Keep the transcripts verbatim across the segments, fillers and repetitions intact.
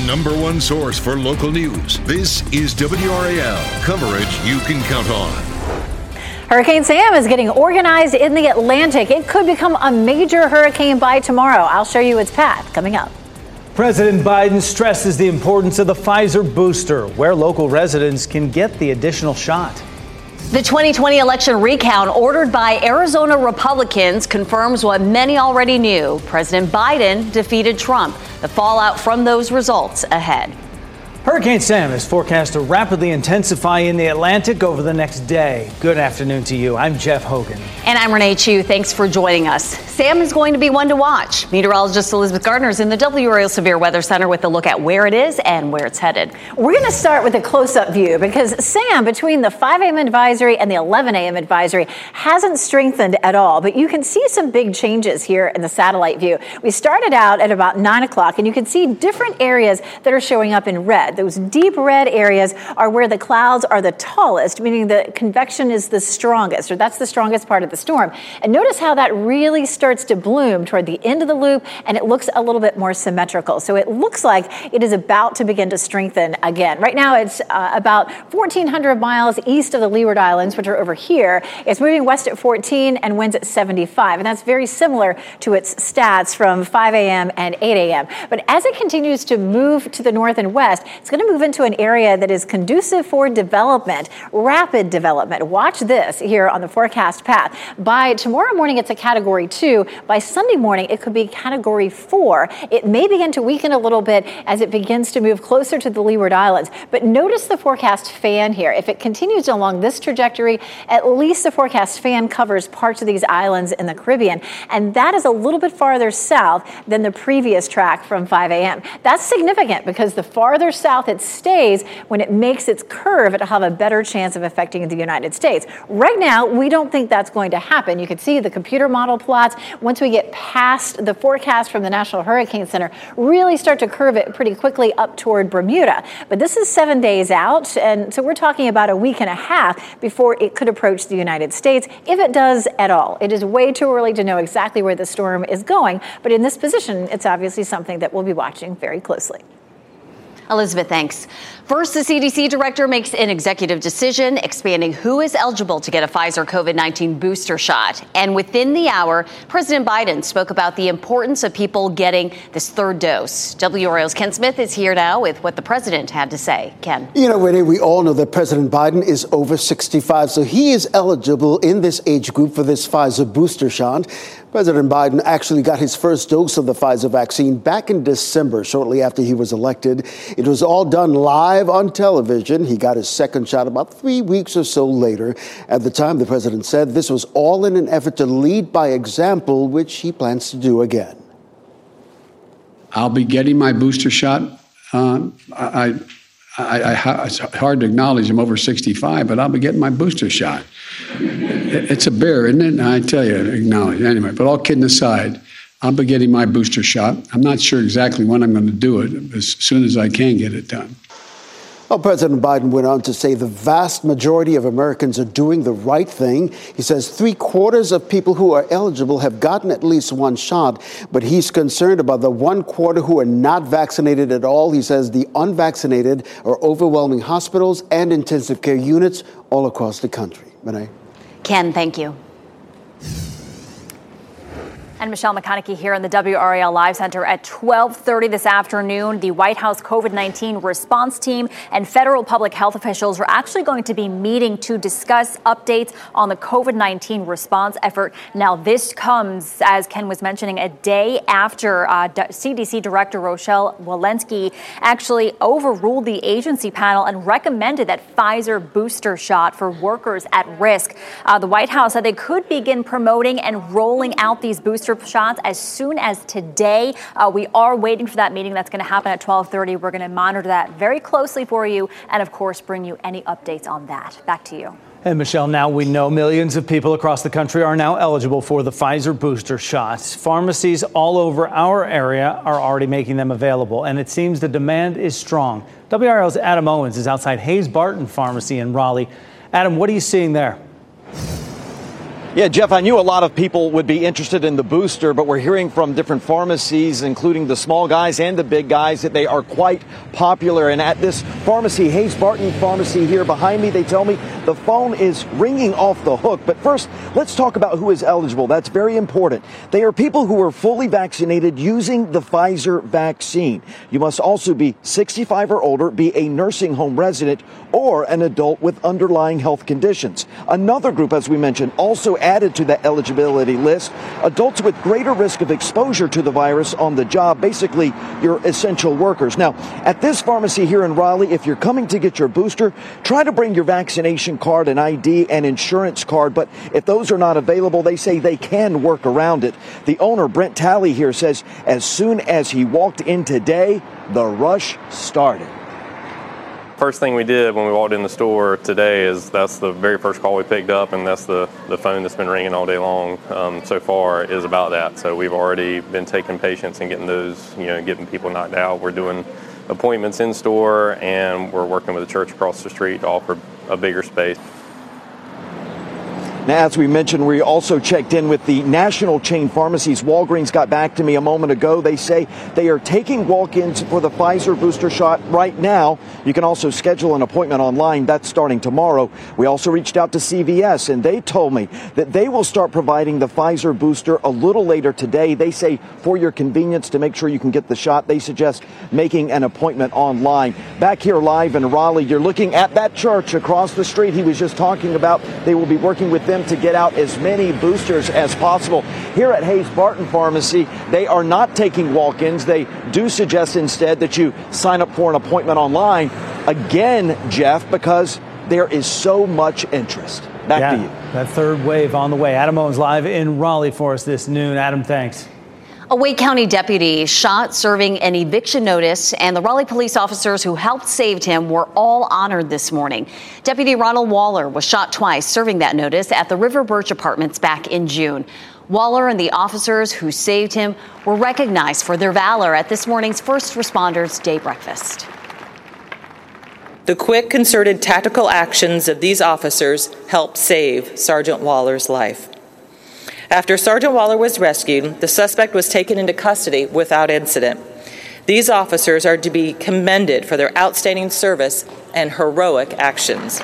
Number one source for local news. This is W R A L, coverage you can count on. Hurricane Sam is getting organized in the Atlantic. It could become a major hurricane by tomorrow. I'll show you its path coming up. President Biden stresses the importance of the Pfizer booster, where local residents can get the additional shot. The twenty twenty election recount ordered by Arizona Republicans confirms what many already knew. President Biden defeated Trump. The fallout from those results ahead. Hurricane Sam is forecast to rapidly intensify in the Atlantic over the next day. Good afternoon to you. I'm Jeff Hogan. And I'm Renee Chu. Thanks for joining us. Sam is going to be one to watch. Meteorologist Elizabeth Gardner is in the W R A L Severe Weather Center with a look at where it is and where it's headed. We're going to start with a close-up view because Sam, between the five a.m. advisory and the eleven a.m. advisory, hasn't strengthened at all. But you can see some big changes here in the satellite view. We started out at about nine o'clock, and you can see different areas that are showing up in red. Those deep red areas are where the clouds are the tallest, meaning the convection is the strongest, or that's the strongest part of the storm. And notice how that really starts to bloom toward the end of the loop, and it looks a little bit more symmetrical. So it looks like it is about to begin to strengthen again. Right now, it's uh, about fourteen hundred miles east of the Leeward Islands, which are over here. It's moving west at fourteen and winds at seventy-five, and that's very similar to its stats from five a.m. and eight a.m. But as it continues to move to the north and west, it's going to move into an area that is conducive for development, rapid development. Watch this here on the forecast path. By tomorrow morning, it's a category two. By Sunday morning, it could be category four. It may begin to weaken a little bit as it begins to move closer to the Leeward Islands. But notice the forecast fan here. If it continues along this trajectory, at least the forecast fan covers parts of these islands in the Caribbean. And that is a little bit farther south than the previous track from five a.m. That's significant because the farther south it stays, when it makes its curve, it'll have a better chance of affecting the United States. Right now, we don't think that's going to happen. You can see the computer model plots. Once we get past the forecast from the National Hurricane Center, really start to curve it pretty quickly up toward Bermuda. But this is seven days out, and so we're talking about a week and a half before it could approach the United States, if it does at all. It is way too early to know exactly where the storm is going, but in this position, it's obviously something that we'll be watching very closely. Elizabeth, thanks. First, the C D C director makes an executive decision expanding who is eligible to get a Pfizer COVID nineteen booster shot. And within the hour, President Biden spoke about the importance of people getting this third dose. W R A L's Ken Smith is here now with what the president had to say. Ken. You know, Renee, we all know that President Biden is over sixty-five, so he is eligible in this age group for this Pfizer booster shot. President Biden actually got his first dose of the Pfizer vaccine back in December, shortly after he was elected. It was all done live on television. He got his second shot about three weeks or so later. At the time, the president said this was all in an effort to lead by example, which he plans to do again. I'll be getting my booster shot. Um, I, I, I, it's hard to acknowledge I'm over sixty-five, but I'll be getting my booster shot. It's a bear, isn't it? I tell you, acknowledge anyway. But all kidding aside, I'll be getting my booster shot. I'm not sure exactly when I'm going to do it, as soon as I can get it done. Well, President Biden went on to say the vast majority of Americans are doing the right thing. He says three quarters of people who are eligible have gotten at least one shot, but he's concerned about the one quarter who are not vaccinated at all. He says the unvaccinated are overwhelming hospitals and intensive care units all across the country. Renee? Ken, thank you. And Michelle McConaughey here in the W R A L Live Center at twelve thirty this afternoon. The White House COVID nineteen response team and federal public health officials are actually going to be meeting to discuss updates on the COVID nineteen response effort. Now, this comes, as Ken was mentioning, a day after uh, C D C Director Rochelle Walensky actually overruled the agency panel and recommended that Pfizer booster shot for workers at risk. Uh, the White House said they could begin promoting and rolling out these booster shots as soon as today. Uh, we are waiting for that meeting that's going to happen at twelve thirty. We're going to monitor that very closely for you and, of course, bring you any updates on that. Back to you. And Michelle, now we know millions of people across the country are now eligible for the Pfizer booster shots. Pharmacies all over our area are already making them available, and it seems the demand is strong. W R L's Adam Owens is outside Hayes Barton Pharmacy in Raleigh. Adam, what are you seeing there? Yeah, Jeff, I knew a lot of people would be interested in the booster, but we're hearing from different pharmacies, including the small guys and the big guys, that they are quite popular. And at this pharmacy, Hayes Barton Pharmacy here behind me, they tell me the phone is ringing off the hook. But first, let's talk about who is eligible. That's very important. They are people who are fully vaccinated using the Pfizer vaccine. You must also be sixty-five or older, be a nursing home resident, or an adult with underlying health conditions. Another group, as we mentioned, also added to that eligibility list, adults with greater risk of exposure to the virus on the job, basically your essential workers. Now, at this pharmacy here in Raleigh, if you're coming to get your booster, try to bring your vaccination card, an I D, and insurance card. But if those are not available, they say they can work around it. The owner, Brent Talley, here says as soon as he walked in today, the rush started. First thing we did when we walked in the store today is that's the very first call we picked up, and that's the, the phone that's been ringing all day long um, so far is about that. So we've already been taking patients and getting those, you know, getting people knocked out. We're doing appointments in store, and we're working with the church across the street to offer a bigger space. Now, as we mentioned, we also checked in with the national chain pharmacies. Walgreens got back to me a moment ago. They say they are taking walk-ins for the Pfizer booster shot right now. You can also schedule an appointment online. That's starting tomorrow. We also reached out to C V S, and they told me that they will start providing the Pfizer booster a little later today. They say for your convenience to make sure you can get the shot, they suggest making an appointment online. Back here live in Raleigh, you're looking at that church across the street he was just talking about. They will be working with them to get out as many boosters as possible. Here at Hayes Barton Pharmacy, they are not taking walk-ins. They do suggest instead that you sign up for an appointment online. Again, Jeff, because there is so much interest. Back yeah, to you. That third wave on the way. Adam Owens live in Raleigh for us this noon. Adam, thanks. A Wake County deputy shot serving an eviction notice, and the Raleigh police officers who helped save him were all honored this morning. Deputy Ronald Waller was shot twice serving that notice at the River Birch Apartments back in June. Waller and the officers who saved him were recognized for their valor at this morning's First Responders Day breakfast. The quick, concerted tactical actions of these officers helped save Sergeant Waller's life. After Sergeant Waller was rescued, the suspect was taken into custody without incident. These officers are to be commended for their outstanding service and heroic actions.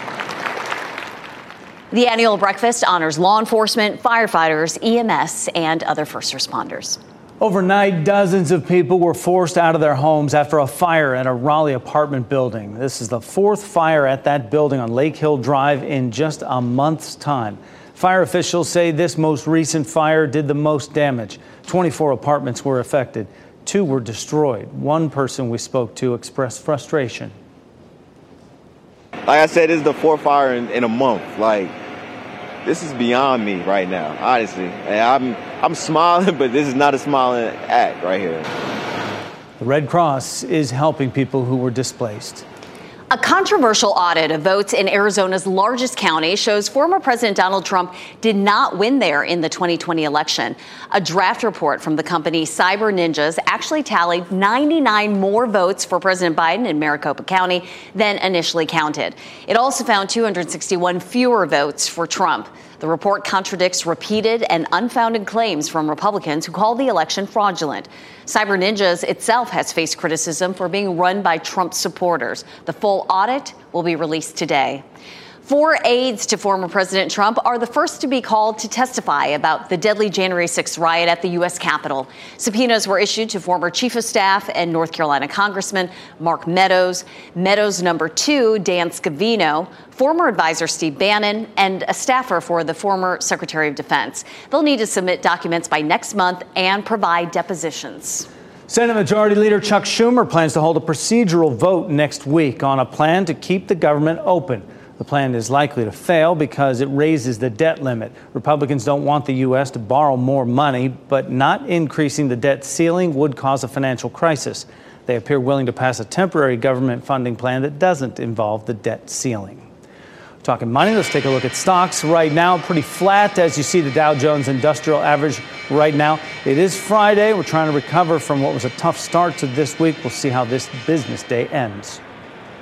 The annual breakfast honors law enforcement, firefighters, E M S, and other first responders. Overnight, dozens of people were forced out of their homes after a fire at a Raleigh apartment building. This is the fourth fire at that building on Lake Hill Drive in just a month's time. Fire officials say this most recent fire did the most damage. twenty-four apartments were affected. Two were destroyed. One person we spoke to expressed frustration. Like I said, this is the fourth fire in, in a month. Like, this is beyond me right now, honestly. And I'm I'm smiling, but this is not a smiling act right here. The Red Cross is helping people who were displaced. A controversial audit of votes in Arizona's largest county shows former President Donald Trump did not win there in the twenty twenty election. A draft report from the company Cyber Ninjas actually tallied ninety-nine more votes for President Biden in Maricopa County than initially counted. It also found two hundred sixty-one fewer votes for Trump. The report contradicts repeated and unfounded claims from Republicans who call the election fraudulent. Cyber Ninjas itself has faced criticism for being run by Trump supporters. The full audit will be released today. Four aides to former President Trump are the first to be called to testify about the deadly January sixth riot at the U S Capitol. Subpoenas were issued to former Chief of Staff and North Carolina Congressman Mark Meadows, Meadows' number two, Dan Scavino, former advisor Steve Bannon, and a staffer for the former Secretary of Defense. They'll need to submit documents by next month and provide depositions. Senate Majority Leader Chuck Schumer plans to hold a procedural vote next week on a plan to keep the government open. The plan is likely to fail because it raises the debt limit. Republicans don't want the U S to borrow more money, but not increasing the debt ceiling would cause a financial crisis. They appear willing to pass a temporary government funding plan that doesn't involve the debt ceiling. Talking money, let's take a look at stocks right now. Pretty flat as you see the Dow Jones Industrial Average right now. It is Friday. We're trying to recover from what was a tough start to this week. We'll see how this business day ends.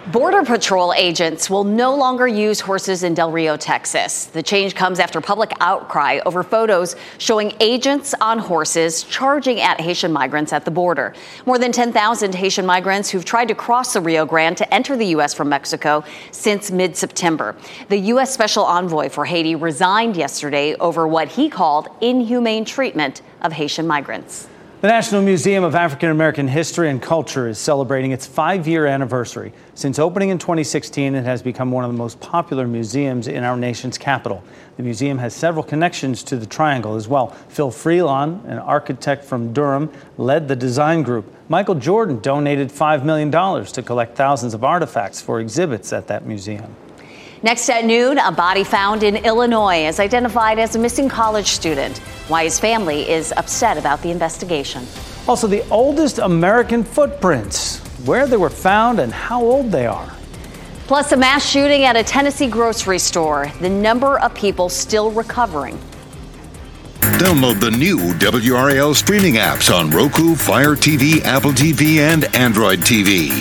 Border Patrol agents will no longer use horses in Del Rio, Texas. The change comes after public outcry over photos showing agents on horses charging at Haitian migrants at the border. More than ten thousand Haitian migrants who've tried to cross the Rio Grande to enter the U S from Mexico since mid-September. The U S Special Envoy for Haiti resigned yesterday over what he called inhumane treatment of Haitian migrants. The National Museum of African American History and Culture is celebrating its five-year anniversary. Since opening in twenty sixteen, it has become one of the most popular museums in our nation's capital. The museum has several connections to the Triangle as well. Phil Freelon, an architect from Durham, led the design group. Michael Jordan donated five million dollars to collect thousands of artifacts for exhibits at that museum. Next at noon, a body found in Illinois is identified as a missing college student. Why his family is upset about the investigation. Also, the oldest American footprints, where they were found and how old they are. Plus, a mass shooting at a Tennessee grocery store. The number of people still recovering. Download the new W R A L streaming apps on Roku, Fire T V, Apple T V, and Android T V.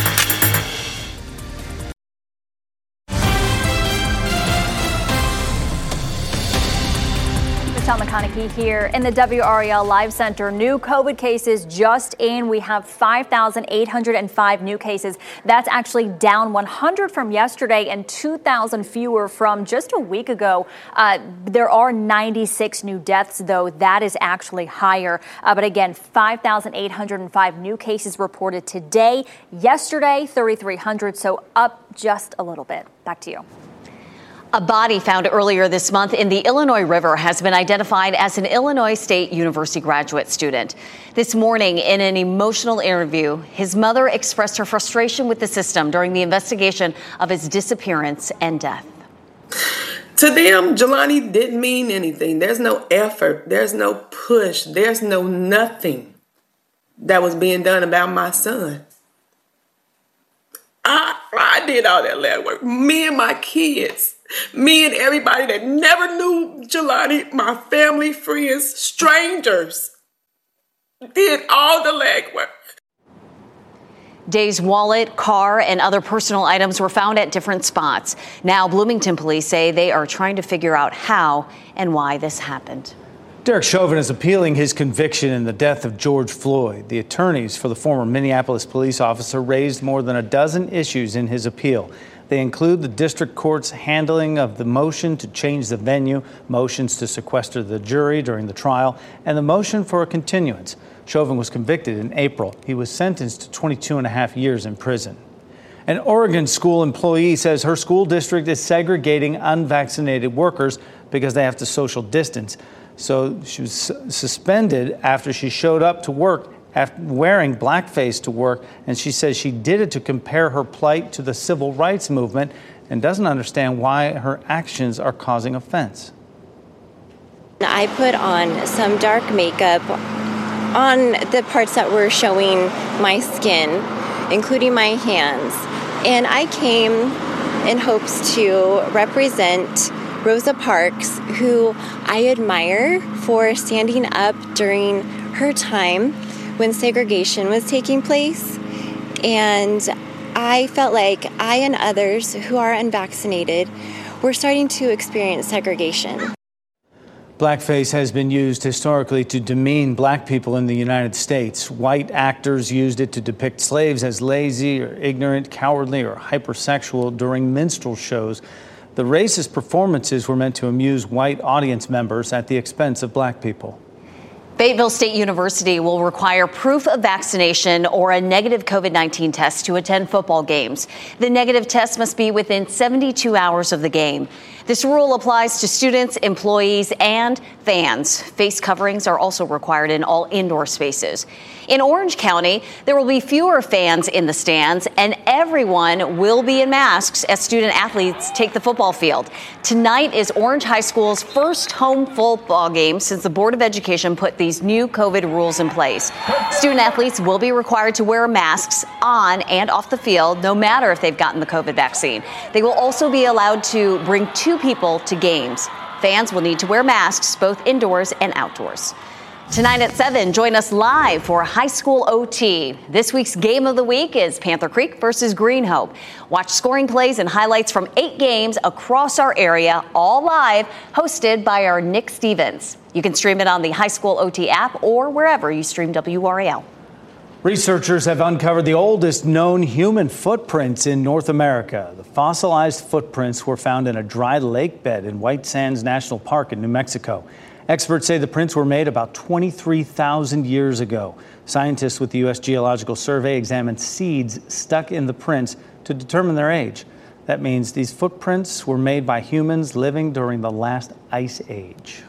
Michelle McConaughey here in the W R A L Live Center. New COVID cases just in. We have five thousand eight hundred five new cases. That's actually down one hundred from yesterday and two thousand fewer from just a week ago. Uh, there are ninety-six new deaths, though. That is actually higher. Uh, but again, five thousand eight hundred five new cases reported today. Yesterday, three thousand three hundred, so up just a little bit. Back to you. A body found earlier this month in the Illinois River has been identified as an Illinois State University graduate student. This morning, in an emotional interview, his mother expressed her frustration with the system during the investigation of his disappearance and death. To them, Jelani didn't mean anything. There's no effort. There's no push. There's no nothing that was being done about my son. I, I did all that lab work. Me and my kids. Me and everybody that never knew Jelani, my family, friends, strangers, did all the legwork. Day's wallet, car, and other personal items were found at different spots. Now, Bloomington police say they are trying to figure out how and why this happened. Derek Chauvin is appealing his conviction in the death of George Floyd. The attorneys for the former Minneapolis police officer raised more than a dozen issues in his appeal. They include the district court's handling of the motion to change the venue, motions to sequester the jury during the trial, and the motion for a continuance. Chauvin was convicted in April. He was sentenced to twenty-two and a half years in prison. An Oregon school employee says her school district is segregating unvaccinated workers because they have to social distance. So she was suspended after she showed up to work after wearing blackface to work, and she says she did it to compare her plight to the civil rights movement and doesn't understand why her actions are causing offense. I put on some dark makeup on the parts that were showing my skin, including my hands, and I came in hopes to represent Rosa Parks, who I admire for standing up during her time when segregation was taking place. And I felt like I and others who are unvaccinated were starting to experience segregation. Blackface has been used historically to demean black people in the United States. White actors used it to depict slaves as lazy or ignorant, cowardly, or hypersexual during minstrel shows. The racist performances were meant to amuse white audience members at the expense of black people. Fayetteville State University will require proof of vaccination or a negative COVID nineteen test to attend football games. The negative test must be within seventy-two hours of the game. This rule applies to students, employees, and fans. Face coverings are also required in all indoor spaces. In Orange County, there will be fewer fans in the stands, and everyone will be in masks as student athletes take the football field. Tonight is Orange High School's first home football game since the Board of Education put these new COVID rules in place. Student athletes will be required to wear masks on and off the field, no matter if they've gotten the COVID vaccine. They will also be allowed to bring two people to games. Fans will need to wear masks both indoors and outdoors. Tonight at seven, join us live for high school O T. This week's game of the week is Panther Creek versus Green Hope. Watch scoring plays and highlights from eight games across our area, all live, hosted by our Nick Stevens. You can stream it on the High School O T app or wherever you stream W R A L. Researchers have uncovered the oldest known human footprints in North America. The fossilized footprints were found in a dry lake bed in White Sands National Park in New Mexico. Experts say the prints were made about twenty-three thousand years ago. Scientists with the U S Geological Survey examined seeds stuck in the prints to determine their age. That means these footprints were made by humans living during the last ice age.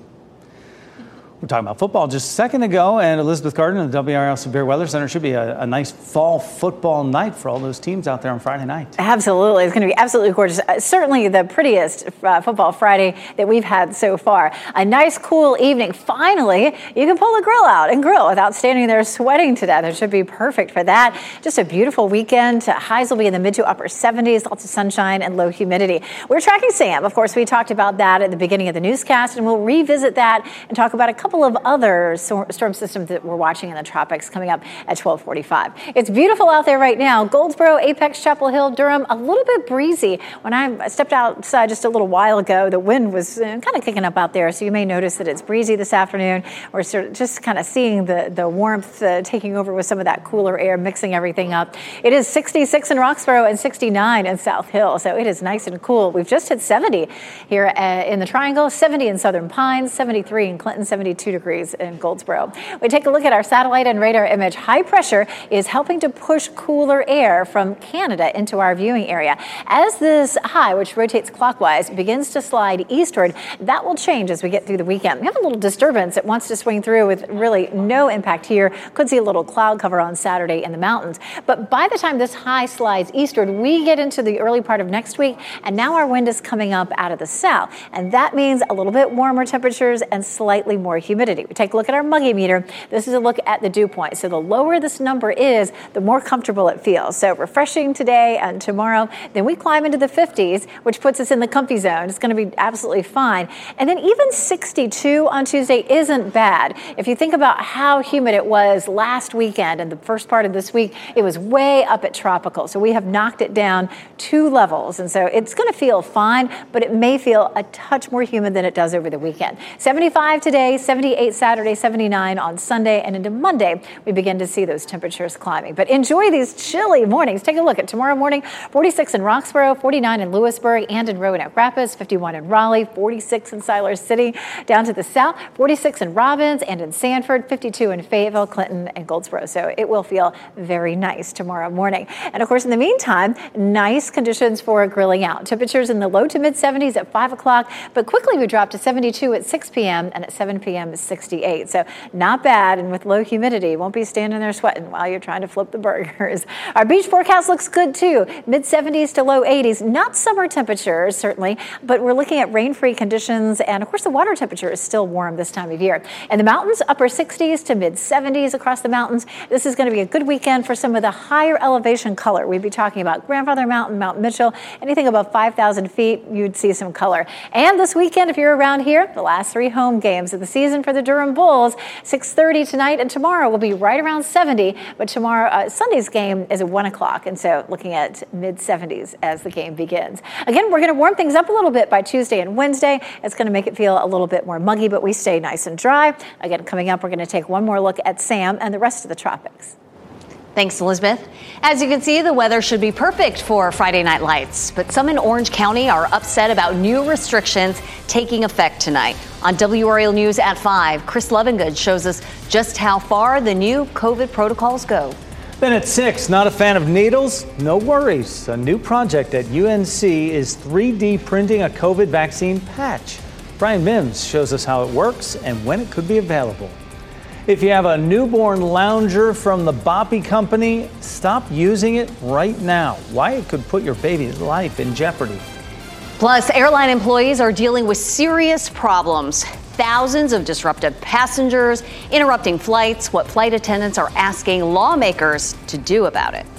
We're talking about football just a second ago, and Elizabeth Garden in the W R A L Severe Weather Center. Should be a, a nice fall football night for all those teams out there on Friday night. Absolutely. It's going to be absolutely gorgeous. Uh, certainly the prettiest uh, football Friday that we've had so far. A nice, cool evening. Finally, you can pull the grill out and grill without standing there sweating to death. It should be perfect for that. Just a beautiful weekend. Highs will be in the mid to upper seventies, lots of sunshine and low humidity. We're tracking Sam. Of course, we talked about that at the beginning of the newscast, and we'll revisit that and talk about a couple of other storm systems that we're watching in the tropics coming up at twelve forty-five. It's beautiful out there right now. Goldsboro, Apex, Chapel Hill, Durham, a little bit breezy. When I stepped outside just a little while ago, the wind was kind of kicking up out there, so you may notice that it's breezy this afternoon. We're sort of just kind of seeing the, the warmth uh, taking over with some of that cooler air, mixing everything up. It is sixty-six in Roxborough and sixty-nine in South Hill, so it is nice and cool. We've just hit seventy here uh, in the Triangle, seventy in Southern Pines, seventy-three in Clinton, seventy-two degrees in Goldsboro. We take a look at our satellite and radar image. High pressure is helping to push cooler air from Canada into our viewing area. As this high, which rotates clockwise, begins to slide eastward, that will change as we get through the weekend. We have a little disturbance that wants to swing through with really no impact here. Could see a little cloud cover on Saturday in the mountains. But by the time this high slides eastward, we get into the early part of next week, and now our wind is coming up out of the south. And that means a little bit warmer temperatures and slightly more humidity. We take a look at our Muggy meter. This is a look at the dew point. So the lower this number is, the more comfortable it feels. So refreshing today and tomorrow. Then we climb into the fifties, which puts us in the comfy zone. It's going to be absolutely fine. And then even sixty-two on Tuesday isn't bad. If you think about how humid it was last weekend and the first part of this week, it was way up at tropical. So we have knocked it down two levels. And so it's going to feel fine, but it may feel a touch more humid than it does over the weekend. seventy-five today, seventy-eight Saturday, seventy-nine on Sunday, and into Monday, we begin to see those temperatures climbing. But enjoy these chilly mornings. Take a look at tomorrow morning, forty-six in Roxborough, forty-nine in Lewisburg and in Roanoke Rapids, fifty-one in Raleigh, forty-six in Siler City, down to the south, forty-six in Robbins and in Sanford, fifty-two in Fayetteville, Clinton, and Goldsboro. So it will feel very nice tomorrow morning. And of course, in the meantime, nice conditions for grilling out. Temperatures in the low to mid seventies at five o'clock, but quickly we drop to seventy-two at six p.m. and at seven p.m. is sixty-eight. So not bad, and with low humidity, won't be standing there sweating while you're trying to flip the burgers. Our beach forecast looks good too. mid seventies to low eighties, not summer temperatures certainly, but we're looking at rain-free conditions, and of course the water temperature is still warm this time of year. And the mountains, upper sixties to mid seventies across the mountains. This is going to be a good weekend for some of the higher elevation color. We'd be talking about Grandfather Mountain, Mount Mitchell, anything above five thousand feet, you'd see some color. And this weekend, if you're around here, the last three home games of the season for the Durham Bulls, six thirty tonight and tomorrow will be right around seventy, but tomorrow, uh, Sunday's game is at one o'clock, and so looking at mid seventies as the game begins. Again, we're going to warm things up a little bit by Tuesday and Wednesday. It's going to make it feel a little bit more muggy, but we stay nice and dry. Again, coming up, we're going to take one more look at Sam and the rest of the tropics. Thanks, Elizabeth. As you can see, the weather should be perfect for Friday Night Lights, but some in Orange County are upset about new restrictions taking effect tonight. On W R A L News at five, Chris Lovingood shows us just how far the new COVID protocols go. Then at six, not a fan of needles? No worries. A new project at U N C is three D printing a COVID vaccine patch. Brian Mims shows us how it works and when it could be available. If you have a newborn lounger from the Boppy Company, stop using it right now. Why it could put your baby's life in jeopardy. Plus, airline employees are dealing with serious problems. Thousands of disrupted passengers, interrupting flights, what flight attendants are asking lawmakers to do about it.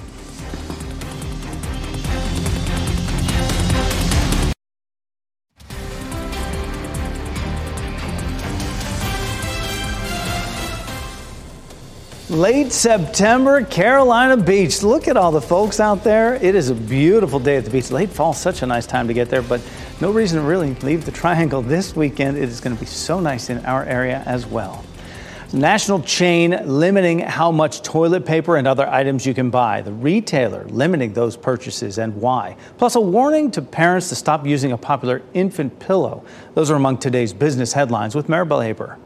Late September, Carolina Beach. Look at all the folks out there. It is a beautiful day at the beach. Late fall, such a nice time to get there, but no reason to really leave the Triangle this weekend. It is going to be so nice in our area as well. National chain limiting how much toilet paper and other items you can buy. The retailer limiting those purchases and why. Plus a warning to parents to stop using a popular infant pillow. Those are among today's business headlines with Maribel Aber.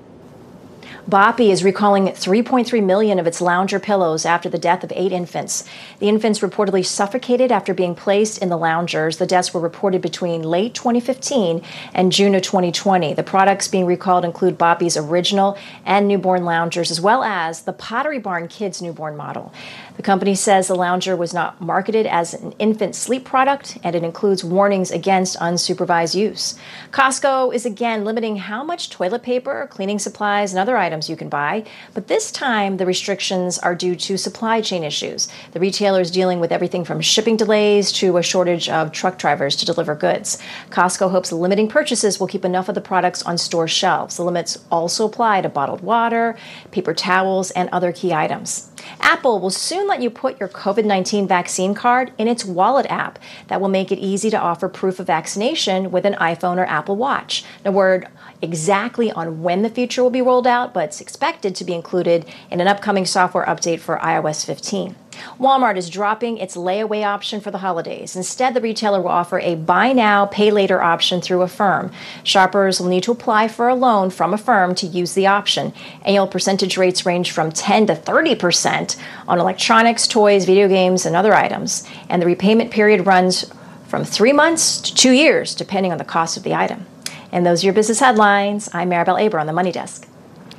Boppy is recalling three point three million of its lounger pillows after the death of eight infants. The infants reportedly suffocated after being placed in the loungers. The deaths were reported between late twenty fifteen and June of twenty twenty. The products being recalled include Boppy's original and newborn loungers, as well as the Pottery Barn Kids newborn model. The company says the lounger was not marketed as an infant sleep product, and it includes warnings against unsupervised use. Costco is again limiting how much toilet paper, cleaning supplies, and other items you can buy, but this time the restrictions are due to supply chain issues. The retailer is dealing with everything from shipping delays to a shortage of truck drivers to deliver goods. Costco hopes limiting purchases will keep enough of the products on store shelves. The limits also apply to bottled water, paper towels, and other key items. Apple will soon let you put your COVID nineteen vaccine card in its Wallet app. That will make it easy to offer proof of vaccination with an iPhone or Apple Watch. No word exactly on when the feature will be rolled out, but it's expected to be included in an upcoming software update for i O S fifteen. Walmart is dropping its layaway option for the holidays. Instead, the retailer will offer a buy now, pay later option through Affirm. Shoppers will need to apply for a loan from Affirm to use the option. Annual percentage rates range from ten to thirty percent on electronics, toys, video games, and other items. And the repayment period runs from three months to two years, depending on the cost of the item. And those are your business headlines. I'm Maribel Aber on the Money Desk.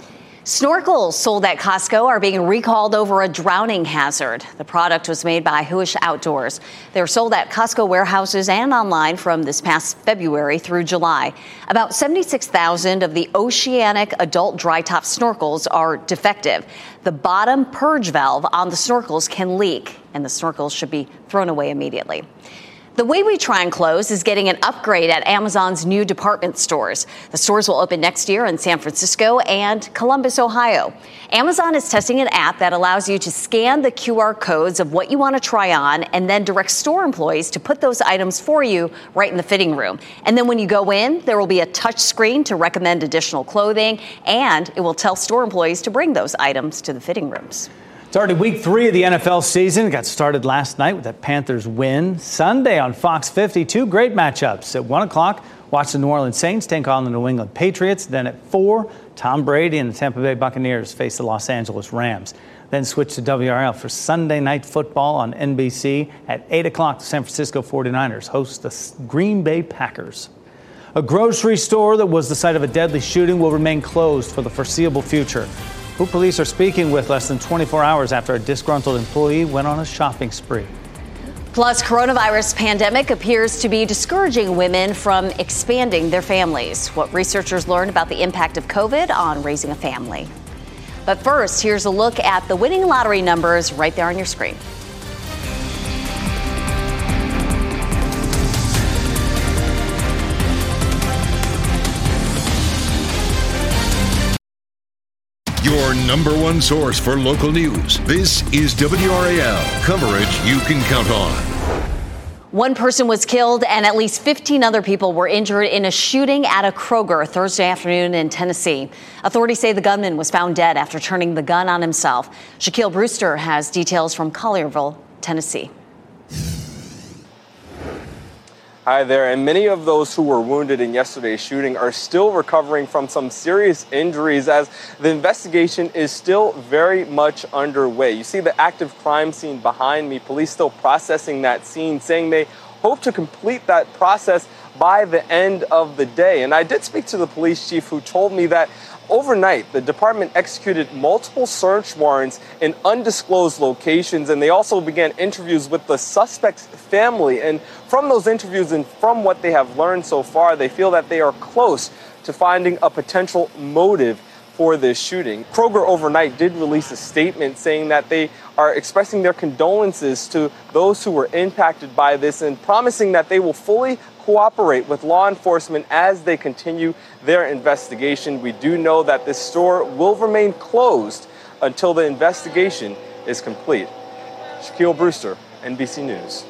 Snorkels sold at Costco are being recalled over a drowning hazard. The product was made by Huish Outdoors. They're sold at Costco warehouses and online from this past February through July. About seventy-six thousand of the Oceanic adult dry top snorkels are defective. The bottom purge valve on the snorkels can leak, and the snorkels should be thrown away immediately. The way we try and close is getting an upgrade at Amazon's new department stores. The stores will open next year in San Francisco and Columbus, Ohio. Amazon is testing an app that allows you to scan the Q R codes of what you want to try on and then direct store employees to put those items for you right in the fitting room. And then when you go in, there will be a touch screen to recommend additional clothing, and it will tell store employees to bring those items to the fitting rooms. It's already week three of the N F L season. It got started last night with that Panthers win. Sunday on Fox fifty, two great matchups. At one o'clock, watch the New Orleans Saints take on the New England Patriots. Then at four, Tom Brady and the Tampa Bay Buccaneers face the Los Angeles Rams. Then switch to W R L for Sunday Night Football on N B C. At eight o'clock, the San Francisco forty-niners host the Green Bay Packers. A grocery store that was the site of a deadly shooting will remain closed for the foreseeable future. Who police are speaking with less than twenty-four hours after a disgruntled employee went on a shopping spree. Plus, coronavirus pandemic appears to be discouraging women from expanding their families. What researchers learned about the impact of COVID on raising a family. But first, here's a look at the winning lottery numbers right there on your screen. Your number one source for local news. This is W R A L, coverage you can count on. One person was killed and at least fifteen other people were injured in a shooting at a Kroger Thursday afternoon in Tennessee. Authorities say the gunman was found dead after turning the gun on himself. Shaquille Brewster has details from Collierville, Tennessee. Hi there, and many of those who were wounded in yesterday's shooting are still recovering from some serious injuries as the investigation is still very much underway. You see the active crime scene behind me, police still processing that scene, saying they hope to complete that process by the end of the day. And I did speak to the police chief who told me that overnight, the department executed multiple search warrants in undisclosed locations, and they also began interviews with the suspect's family. And from those interviews and from what they have learned so far, they feel that they are close to finding a potential motive for this shooting. Kroger overnight did release a statement saying that they are expressing their condolences to those who were impacted by this and promising that they will fully cooperate with law enforcement as they continue their investigation. We do know that this store will remain closed until the investigation is complete. Shaquille Brewster, N B C News.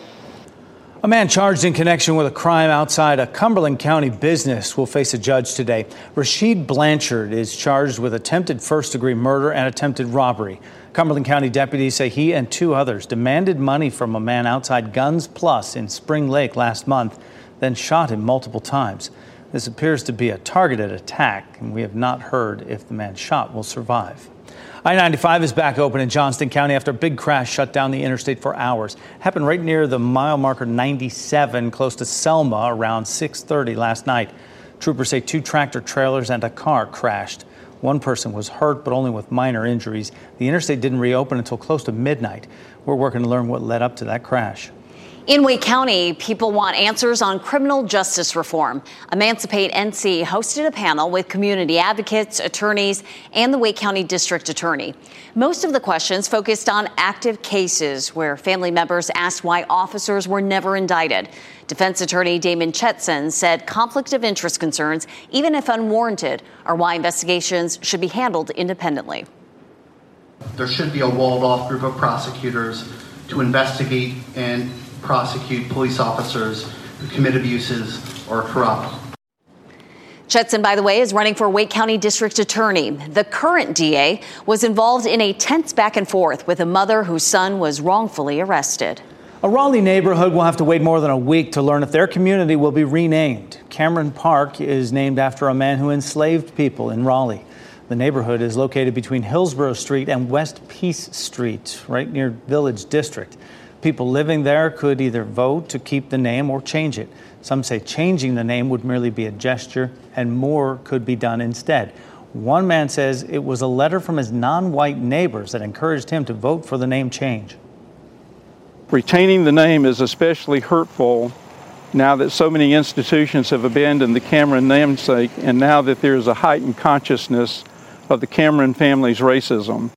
A man charged in connection with a crime outside a Cumberland County business will face a judge today. Rashid Blanchard is charged with attempted first-degree murder and attempted robbery. Cumberland County deputies say he and two others demanded money from a man outside Guns Plus in Spring Lake last month, then shot him multiple times. This appears to be a targeted attack, and we have not heard if the man shot will survive. I ninety-five is back open in Johnston County after a big crash shut down the interstate for hours. Happened right near the mile marker ninety-seven, close to Selma, around six thirty last night. Troopers say two tractor trailers and a car crashed. One person was hurt, but only with minor injuries. The interstate didn't reopen until close to midnight. We're working to learn what led up to that crash. In Wake County, people want answers on criminal justice reform. Emancipate N C hosted a panel with community advocates, attorneys, and the Wake County District Attorney. Most of the questions focused on active cases where family members asked why officers were never indicted. Defense attorney Damon Chetson said conflict of interest concerns, even if unwarranted, are why investigations should be handled independently. There should be a walled-off group of prosecutors to investigate and prosecute police officers who commit abuses or are corrupt. Chetson, by the way, is running for Wake County District Attorney. The current D A was involved in a tense back and forth with a mother whose son was wrongfully arrested. A Raleigh neighborhood will have to wait more than a week to learn if their community will be renamed. Cameron Park is named after a man who enslaved people in Raleigh. The neighborhood is located between Hillsborough Street and West Peace Street, right near Village District. People living there could either vote to keep the name or change it. Some say changing the name would merely be a gesture and more could be done instead. One man says it was a letter from his non-white neighbors that encouraged him to vote for the name change. Retaining the name is especially hurtful now that so many institutions have abandoned the Cameron namesake and now that there is a heightened consciousness of the Cameron family's racism.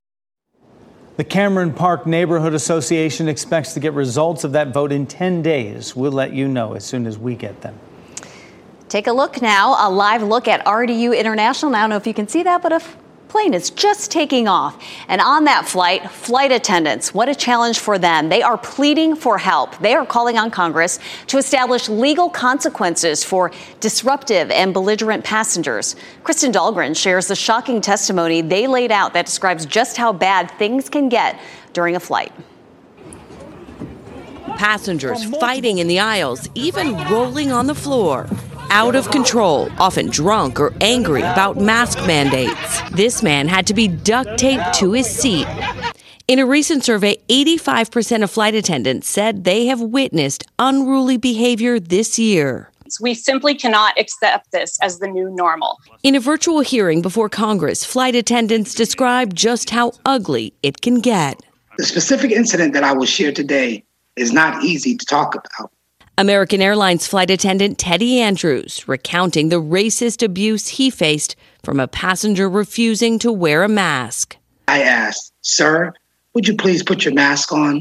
The Cameron Park Neighborhood Association expects to get results of that vote in ten days. We'll let you know as soon as we get them. Take a look now, a live look at R D U International. Now, I don't know if you can see that, but a plane is just taking off. And on that flight, flight attendants, what a challenge for them. They are pleading for help. They are calling on Congress to establish legal consequences for disruptive and belligerent passengers. Kristen Dahlgren shares the shocking testimony they laid out that describes just how bad things can get during a flight. Passengers fighting in the aisles, even rolling on the floor. Out of control, often drunk or angry about mask mandates. This man had to be duct taped to his seat. In a recent survey, eighty-five percent of flight attendants said they have witnessed unruly behavior this year. We simply cannot accept this as the new normal. In a virtual hearing before Congress, flight attendants described just how ugly it can get. The specific incident that I will share today is not easy to talk about. American Airlines flight attendant Teddy Andrews recounting the racist abuse he faced from a passenger refusing to wear a mask. I asked, "Sir, would you please put your mask on?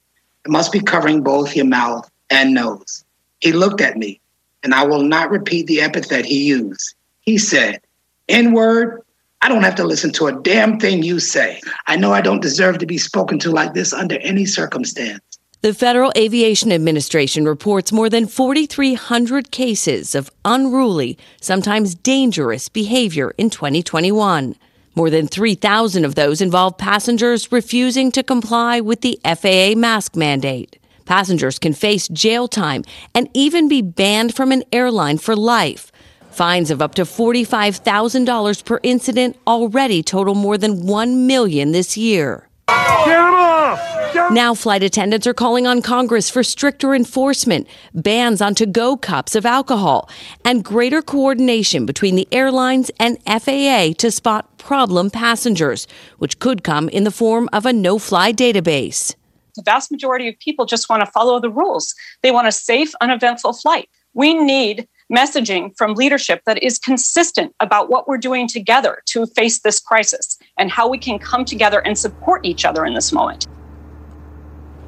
It must be covering both your mouth and nose." He looked at me, and I will not repeat the epithet he used. He said, "N-word, I don't have to listen to a damn thing you say. I know I don't deserve to be spoken to like this under any circumstance." The Federal Aviation Administration reports more than forty-three hundred cases of unruly, sometimes dangerous behavior in twenty twenty-one. More than three thousand of those involve passengers refusing to comply with the F A A mask mandate. Passengers can face jail time and even be banned from an airline for life. Fines of up to forty-five thousand dollars per incident already total more than one million dollars this year. Get him off! Now flight attendants are calling on Congress for stricter enforcement, bans on to-go cups of alcohol, and greater coordination between the airlines and F A A to spot problem passengers, which could come in the form of a no-fly database. The vast majority of people just want to follow the rules. They want a safe, uneventful flight. We need messaging from leadership that is consistent about what we're doing together to face this crisis and how we can come together and support each other in this moment.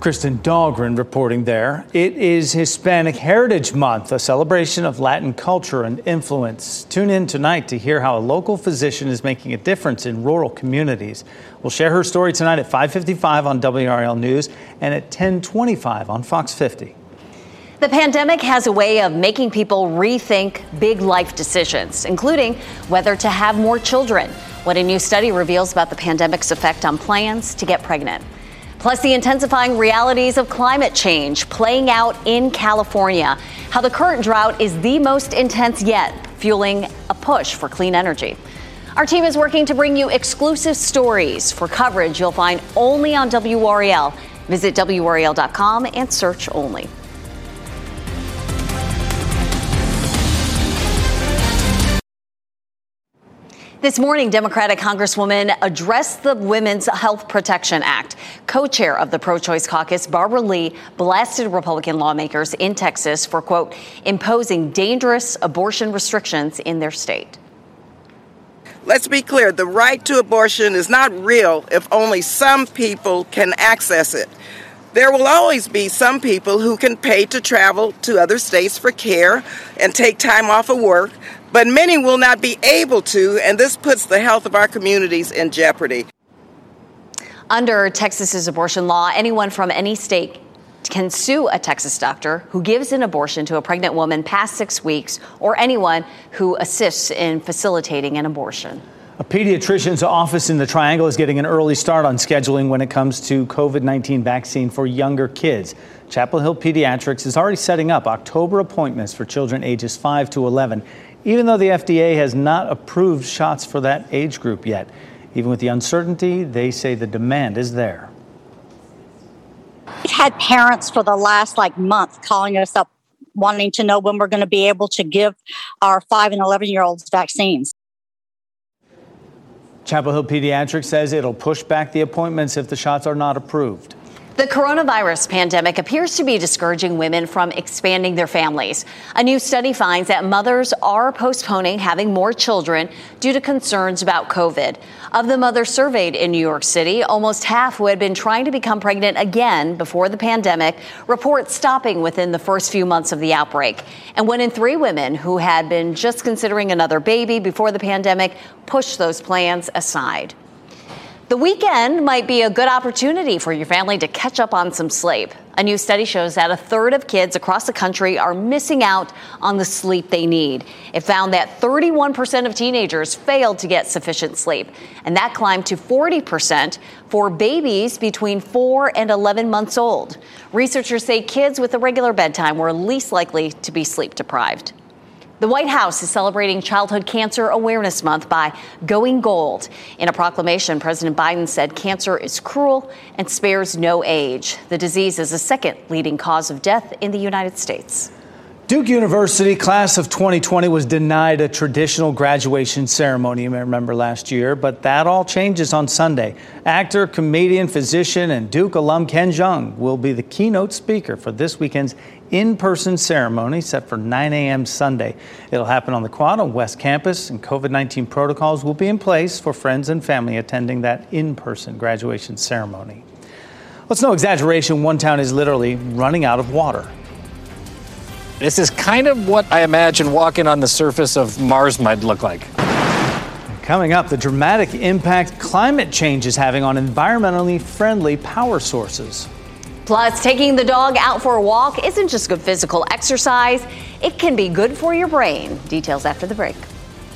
Kristen Dahlgren reporting there. It is Hispanic Heritage Month, a celebration of Latin culture and influence. Tune in tonight to hear how a local physician is making a difference in rural communities. We'll share her story tonight at five fifty-five on W R L News and at ten twenty-five on Fox fifty. The pandemic has a way of making people rethink big life decisions, including whether to have more children, what a new study reveals about the pandemic's effect on plans to get pregnant. Plus, the intensifying realities of climate change playing out in California, how the current drought is the most intense yet, fueling a push for clean energy. Our team is working to bring you exclusive stories for coverage you'll find only on W R A L. Visit W R A L dot com and search only. This morning, Democratic Congresswoman addressed the Women's Health Protection Act. Co-chair of the pro-choice caucus, Barbara Lee, blasted Republican lawmakers in Texas for, quote, imposing dangerous abortion restrictions in their state. Let's be clear, the right to abortion is not real if only some people can access it. There will always be some people who can pay to travel to other states for care and take time off of work, but many will not be able to, and this puts the health of our communities in jeopardy. Under Texas's abortion law, anyone from any state can sue a Texas doctor who gives an abortion to a pregnant woman past six weeks or anyone who assists in facilitating an abortion. A pediatrician's office in the Triangle is getting an early start on scheduling when it comes to COVID nineteen vaccine for younger kids. Chapel Hill Pediatrics is already setting up October appointments for children ages five to eleven, even though the F D A has not approved shots for that age group yet. Even with the uncertainty, they say the demand is there. We've had parents for the last like month calling us up wanting to know when we're going to be able to give our five and eleven year olds vaccines. Chapel Hill Pediatrics says it'll push back the appointments if the shots are not approved. The coronavirus pandemic appears to be discouraging women from expanding their families. A new study finds that mothers are postponing having more children due to concerns about COVID. Of the mothers surveyed in New York City, almost half who had been trying to become pregnant again before the pandemic report stopping within the first few months of the outbreak. And one in three women who had been just considering another baby before the pandemic pushed those plans aside. The weekend might be a good opportunity for your family to catch up on some sleep. A new study shows that a third of kids across the country are missing out on the sleep they need. It found that thirty-one percent of teenagers failed to get sufficient sleep, and that climbed to forty percent for babies between four and eleven months old. Researchers say kids with a regular bedtime were least likely to be sleep deprived. The White House is celebrating Childhood Cancer Awareness Month by going gold. In a proclamation, President Biden said cancer is cruel and spares no age. The disease is the second leading cause of death in the United States. Duke University class of twenty twenty was denied a traditional graduation ceremony, you may remember last year, but that all changes on Sunday. Actor, comedian, physician, and Duke alum Ken Jeong will be the keynote speaker for this weekend's in-person ceremony set for nine a.m. Sunday. It'll happen on the Quad on West Campus, and COVID nineteen protocols will be in place for friends and family attending that in-person graduation ceremony. Well, it's no exaggeration, one town is literally running out of water. This is kind of what I imagine walking on the surface of Mars might look like. Coming up, the dramatic impact climate change is having on environmentally friendly power sources. Plus, taking the dog out for a walk isn't just good physical exercise, it can be good for your brain. Details after the break.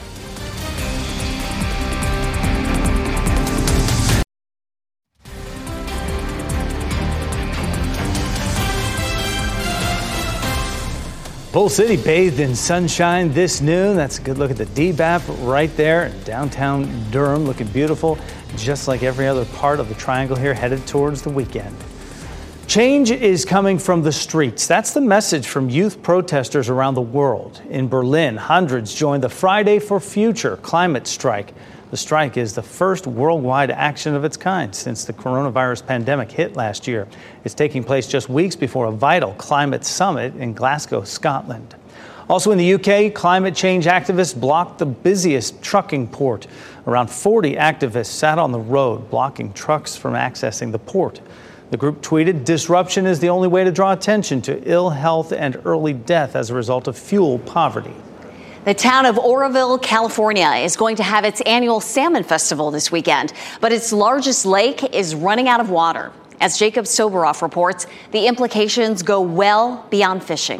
Bull City bathed in sunshine this noon. That's a good look at the D B A P right there. Downtown Durham looking beautiful, just like every other part of the Triangle here, headed towards the weekend. Change is coming from the streets. That's the message from youth protesters around the world. In Berlin, hundreds joined the Friday for Future climate strike. The strike is the first worldwide action of its kind since the coronavirus pandemic hit last year. It's taking place just weeks before a vital climate summit in Glasgow, Scotland. Also in the U K, climate change activists blocked the busiest trucking port. Around forty activists sat on the road, blocking trucks from accessing the port. The group tweeted, "Disruption is the only way to draw attention to ill health and early death as a result of fuel poverty." The town of Oroville, California is going to have its annual salmon festival this weekend, but its largest lake is running out of water. As Jacob Soboroff reports, the implications go well beyond fishing.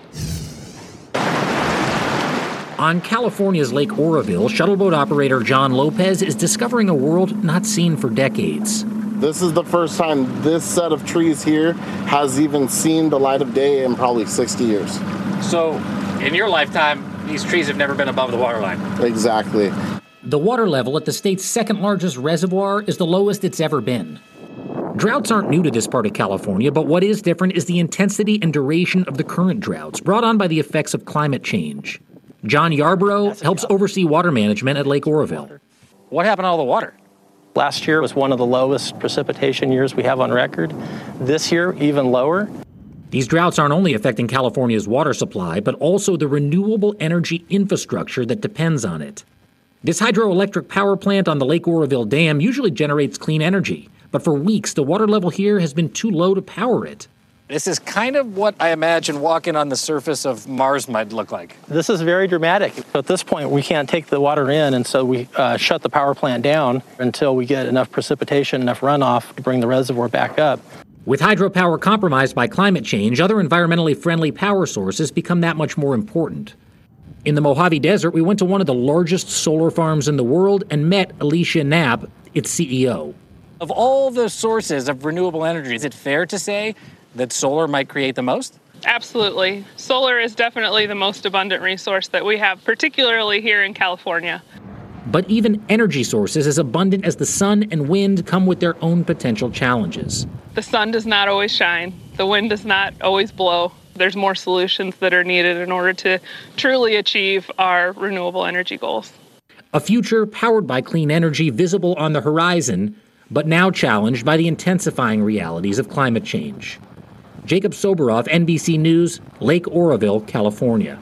On California's Lake Oroville, shuttleboat operator John Lopez is discovering a world not seen for decades. This is the first time this set of trees here has even seen the light of day in probably sixty years. So, in your lifetime, these trees have never been above the waterline. Exactly. The water level at the state's second largest reservoir is the lowest it's ever been. Droughts aren't new to this part of California, but what is different is the intensity and duration of the current droughts brought on by the effects of climate change. John Yarborough helps oversee water management at Lake Oroville. What happened to all the water? Last year was one of the lowest precipitation years we have on record. This year, even lower. These droughts aren't only affecting California's water supply, but also the renewable energy infrastructure that depends on it. This hydroelectric power plant on the Lake Oroville Dam usually generates clean energy, but for weeks the water level here has been too low to power it. This is kind of what I imagine walking on the surface of Mars might look like. This is very dramatic. At this point, we can't take the water in, and so we uh, shut the power plant down until we get enough precipitation, enough runoff to bring the reservoir back up. With hydropower compromised by climate change, other environmentally friendly power sources become that much more important. In the Mojave Desert, we went to one of the largest solar farms in the world and met Alicia Knapp, its C E O. Of all the sources of renewable energy, is it fair to say that solar might create the most? Absolutely. Solar is definitely the most abundant resource that we have, particularly here in California. But even energy sources as abundant as the sun and wind come with their own potential challenges. The sun does not always shine. The wind does not always blow. There's more solutions that are needed in order to truly achieve our renewable energy goals. A future powered by clean energy visible on the horizon, but now challenged by the intensifying realities of climate change. Jacob Soboroff, N B C News, Lake Oroville, California.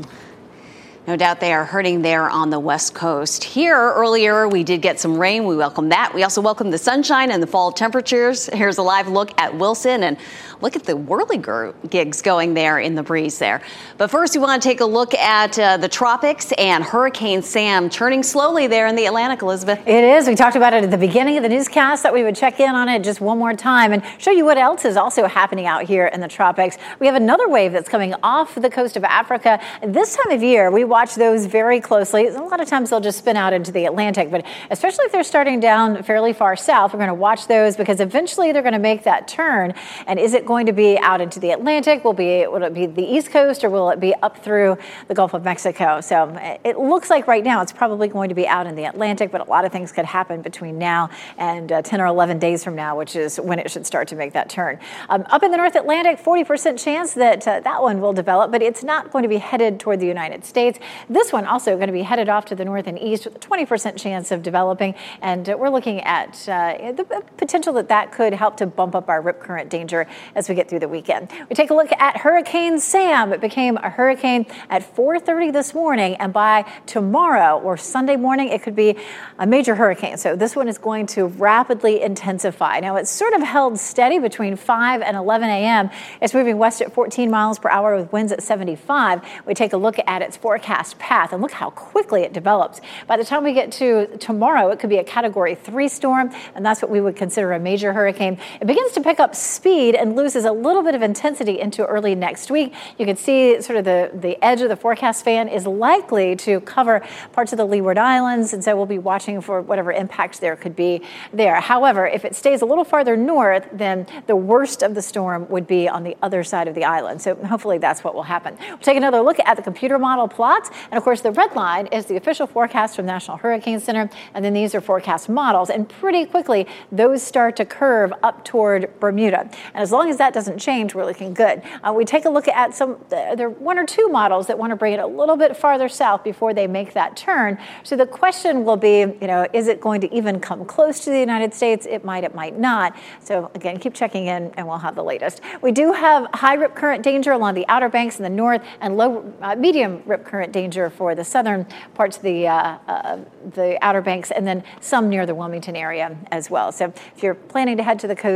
No doubt they are hurting there on the West Coast. Here earlier, we did get some rain. We welcome that. We also welcome the sunshine and the fall temperatures. Here's a live look at Wilson, and look at the whirligigs going there in the breeze there. But first, we want to take a look at uh, the tropics and Hurricane Sam turning slowly there in the Atlantic, Elizabeth. It is. We talked about it at the beginning of the newscast that we would check in on it just one more time and show you what else is also happening out here in the tropics. We have another wave that's coming off the coast of Africa. This time of year, we watch those very closely. A lot of times they'll just spin out into the Atlantic, but especially if they're starting down fairly far south, we're going to watch those because eventually they're going to make that turn. And is it going to be out into the Atlantic? Will be will it be the East Coast, or will it be up through the Gulf of Mexico? So it looks like right now it's probably going to be out in the Atlantic, but a lot of things could happen between now and uh, ten or eleven days from now, which is when it should start to make that turn. Um, up in the North Atlantic, forty percent chance that uh, that one will develop, but it's not going to be headed toward the United States. This one also going to be headed off to the north and east with a twenty percent chance of developing, and uh, we're looking at uh, the potential that that could help to bump up our rip current danger as we get through the weekend. We take a look at Hurricane Sam. It became a hurricane at four thirty this morning, and by tomorrow or Sunday morning, it could be a major hurricane. So this one is going to rapidly intensify. Now, it's sort of held steady between five and eleven a.m. It's moving west at fourteen miles per hour with winds at seventy-five. We take a look at its forecast path, and look how quickly it develops. By the time we get to tomorrow, it could be a Category three storm, and that's what we would consider a major hurricane. It begins to pick up speed and loses a little bit of intensity into early next week. You can see sort of the, the edge of the forecast fan is likely to cover parts of the Leeward Islands, and so we'll be watching for whatever impacts there could be there. However, if it stays a little farther north, then the worst of the storm would be on the other side of the island. So hopefully that's what will happen. We'll take another look at the computer model plots, and of course the red line is the official forecast from National Hurricane Center, and then these are forecast models, and pretty quickly those start to curve up toward Bermuda. And as long as that doesn't change, we're looking good. Uh, we take a look at some, there are one or two models that want to bring it a little bit farther south before they make that turn. So the question will be, you know, is it going to even come close to the United States? It might, it might not. So again, keep checking in and we'll have the latest. We do have high rip current danger along the Outer Banks in the north, and low, uh, medium rip current danger for the southern parts of the, uh, uh, the Outer Banks, and then some near the Wilmington area as well. So if you're planning to head to the coast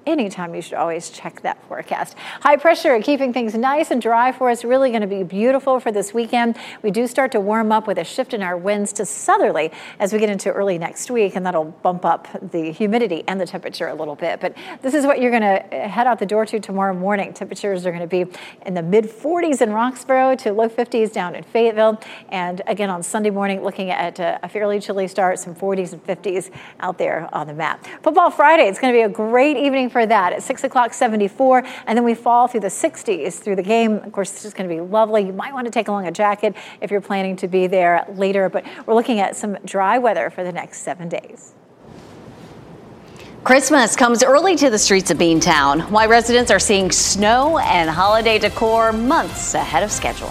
anytime, you should always check that forecast. High pressure keeping things nice and dry for us. Really going to be beautiful for this weekend. We do start to warm up with a shift in our winds to southerly as we get into early next week, and that'll bump up the humidity and the temperature a little bit. But this is what you're going to head out the door to tomorrow morning. Temperatures are going to be in the mid forties in Roxborough to low fifties down in Fayetteville. And again, on Sunday morning, looking at a fairly chilly start, some forties and fifties out there on the map. Football Friday, it's going to be a great evening for that. At six o'clock, seventy-four, and then we fall through the sixties through the game. Of course, this is going to be lovely. You might want to take along a jacket if you're planning to be there later, but we're looking at some dry weather for the next seven days. Christmas comes early to the streets of Beantown. Why residents are seeing snow and holiday decor months ahead of schedule.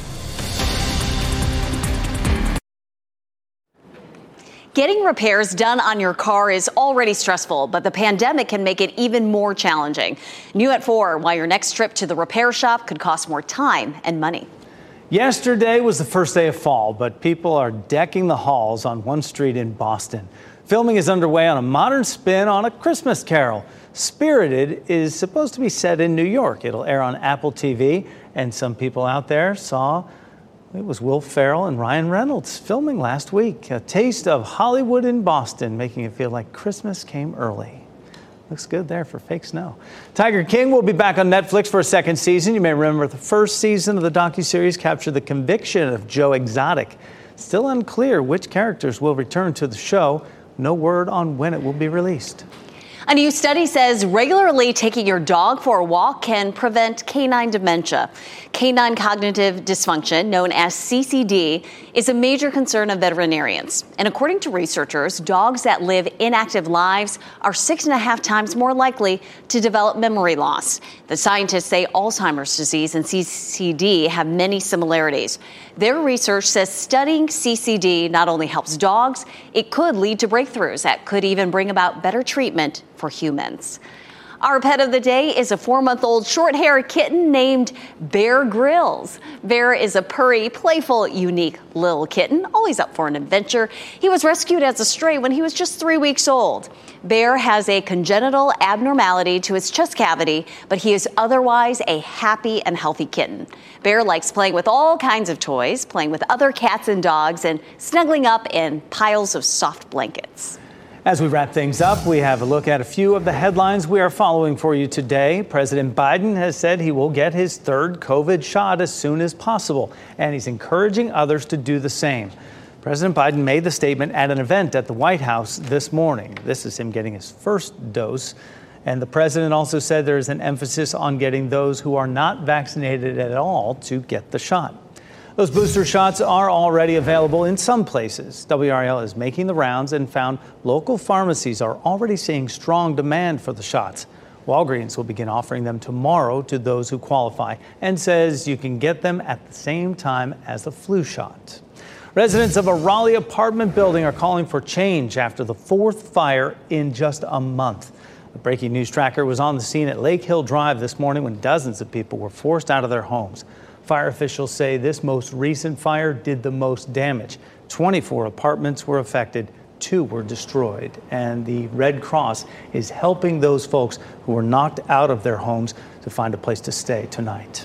Getting repairs done on your car is already stressful, but the pandemic can make it even more challenging. New at four, why your next trip to the repair shop could cost more time and money. Yesterday was the first day of fall, but people are decking the halls on one street in Boston. Filming is underway on a modern spin on A Christmas Carol. Spirited is supposed to be set in New York. It'll air on Apple T V, and some people out there saw it was Will Ferrell and Ryan Reynolds filming last week. A taste of Hollywood in Boston, making it feel like Christmas came early. Looks good there for fake snow. Tiger King will be back on Netflix for a second season. You may remember the first season of the docuseries captured the conviction of Joe Exotic. Still unclear which characters will return to the show. No word on when it will be released. A new study says regularly taking your dog for a walk can prevent canine dementia. Canine cognitive dysfunction, known as C C D, is a major concern of veterinarians. And according to researchers, dogs that live inactive lives are six and a half times more likely to develop memory loss. The scientists say Alzheimer's disease and C C D have many similarities. Their research says studying C C D not only helps dogs, it could lead to breakthroughs that could even bring about better treatment for humans. Our pet of the day is a four-month-old short-haired kitten named Bear Grylls. Bear is a purry, playful, unique little kitten, always up for an adventure. He was rescued as a stray when he was just three weeks old. Bear has a congenital abnormality to his chest cavity, but he is otherwise a happy and healthy kitten. Bear likes playing with all kinds of toys, playing with other cats and dogs, and snuggling up in piles of soft blankets. As we wrap things up, we have a look at a few of the headlines we are following for you today. President Biden has said he will get his third COVID shot as soon as possible, and he's encouraging others to do the same. President Biden made the statement at an event at the White House this morning. This is him getting his first dose. And the president also said there is an emphasis on getting those who are not vaccinated at all to get the shot. Those booster shots are already available in some places. W R L is making the rounds and found local pharmacies are already seeing strong demand for the shots. Walgreens will begin offering them tomorrow to those who qualify and says you can get them at the same time as the flu shot. Residents of a Raleigh apartment building are calling for change after the fourth fire in just a month. The Breaking News Tracker was on the scene at Lake Hill Drive this morning when dozens of people were forced out of their homes. Fire officials say this most recent fire did the most damage. twenty-four apartments were affected, two were destroyed, and the Red Cross is helping those folks who were knocked out of their homes to find a place to stay tonight.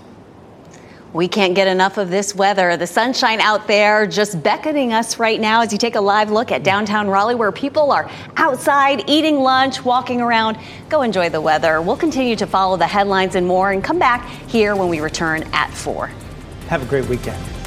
We can't get enough of this weather. The sunshine out there just beckoning us right now as you take a live look at downtown Raleigh, where people are outside eating lunch, walking around. Go enjoy the weather. We'll continue to follow the headlines and more and come back here when we return at four. Have a great weekend.